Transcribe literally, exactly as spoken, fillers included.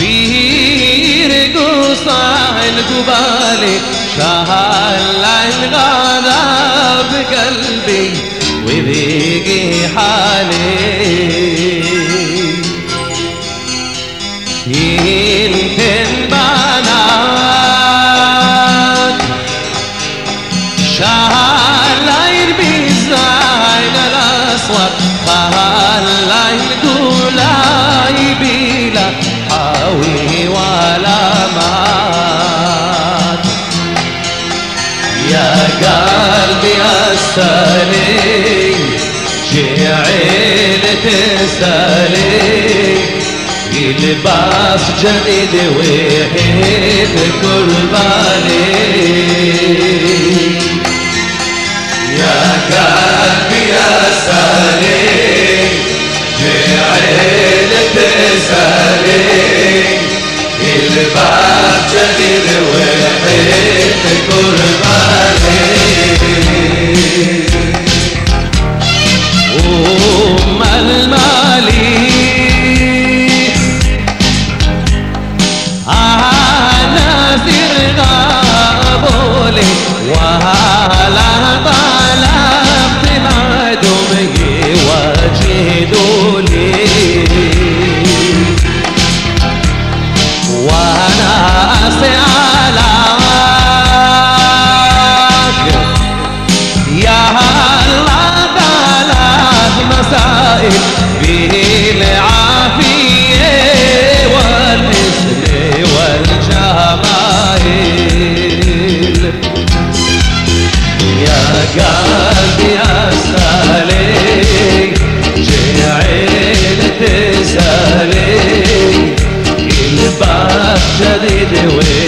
بيرقص القبالي شهل الغضب بقلبي وذيقي حالي يمكن بنات شهل بالزين الأسود خهل القولاي بلا حاوي ولا مات يا قلبي أسألي شعيل تسألي لباس جديد وحيد قرباني يا قلبي أسألي جعل تسألي لباس جديد وحيد قرباني أم المالي وهلا طلبت معدومي وجدولي وانا اسألك يا الله ثلاث مسائل بالعافية والحسن والجمال يا قلبي أسألي جعل تسألي الباب جديد